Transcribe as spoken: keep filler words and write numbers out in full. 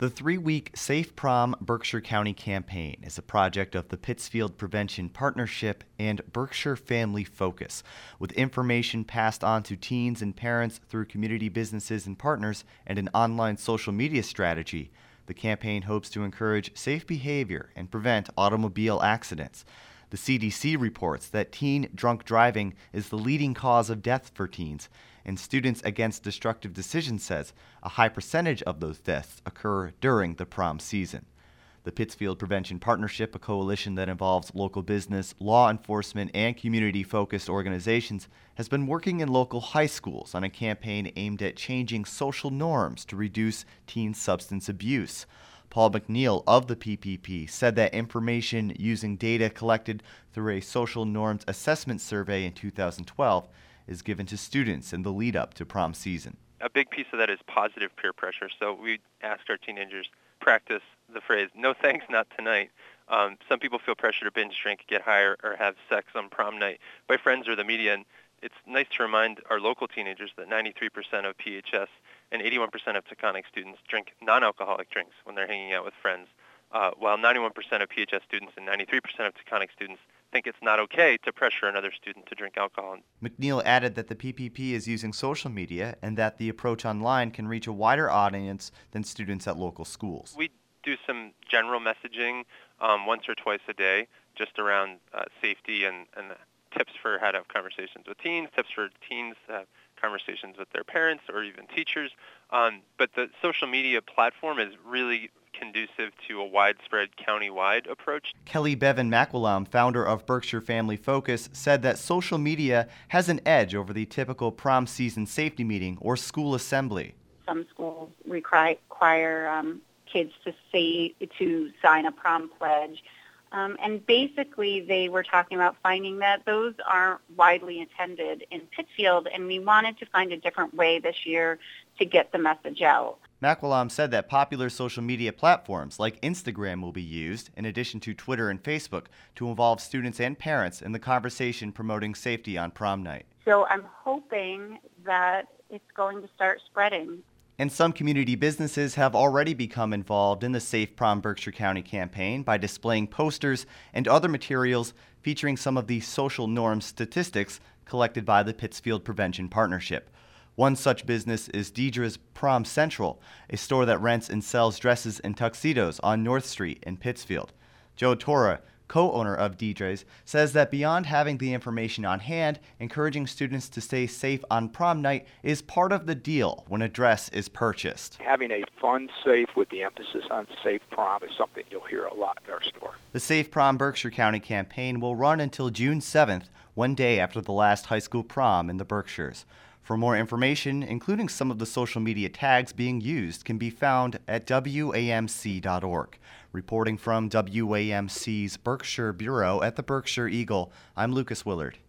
The three-week Safe Prom Berkshire County campaign is a project of the Pittsfield Prevention Partnership and Berkshire Family Focus, with information passed on to teens and parents through community businesses and partners and an online social media strategy. The campaign hopes to encourage safe behavior and prevent automobile accidents. The C D C reports that teen drunk driving is the leading cause of death for teens, and Students Against Destructive Decisions says a high percentage of those deaths occur during the prom season. The Pittsfield Prevention Partnership, a coalition that involves local business, law enforcement, and community-focused organizations, has been working in local high schools on a campaign aimed at changing social norms to reduce teen substance abuse. Paul McNeil of the P P P said that information using data collected through a social norms assessment survey in two thousand twelve is given to students in the lead up to prom season. A big piece of that is positive peer pressure. So we asked our teenagers practice the phrase, no thanks, not tonight. Um, some people feel pressure to binge drink, get high, or, or have sex on prom night by friends or the media. And it's nice to remind our local teenagers that ninety-three percent of P H S and eighty-one percent of Taconic students drink non-alcoholic drinks when they're hanging out with friends, uh, while ninety-one percent of P H S students and ninety-three percent of Taconic students think it's not okay to pressure another student to drink alcohol. McNeil added that the P P P is using social media and that the approach online can reach a wider audience than students at local schools. We do some general messaging um, once or twice a day just around uh, safety and, and tips for how to have conversations with teens, tips for teens to have conversations with their parents or even teachers. Um, but the social media platform is really conducive to a widespread county-wide approach. Kelly Bevan McWillam, founder of Berkshire Family Focus, said that social media has an edge over the typical prom season safety meeting or school assembly. Some schools require um, kids to say to sign a prom pledge. Um, and basically, they were talking about finding that those aren't widely attended in Pittsfield, and we wanted to find a different way this year to get the message out. McWillam said that popular social media platforms like Instagram will be used, in addition to Twitter and Facebook, to involve students and parents in the conversation promoting safety on prom night. So I'm hoping that it's going to start spreading. And some community businesses have already become involved in the Safe Prom Berkshire County campaign by displaying posters and other materials featuring some of the social norms statistics collected by the Pittsfield Prevention Partnership. One such business is Deidre's Prom Central, a store that rents and sells dresses and tuxedos on North Street in Pittsfield. Joe Torra, co-owner of Deidre's, says that beyond having the information on hand, encouraging students to stay safe on prom night is part of the deal when a dress is purchased. Having a fun, safe, with the emphasis on safe prom is something you'll hear a lot at our store. The Safe Prom Berkshire County campaign will run until June seventh, one day after the last high school prom in the Berkshires. For more information, including some of the social media tags being used, can be found at W A M C dot org. Reporting from W A M C's Berkshire Bureau at the Berkshire Eagle, I'm Lucas Willard.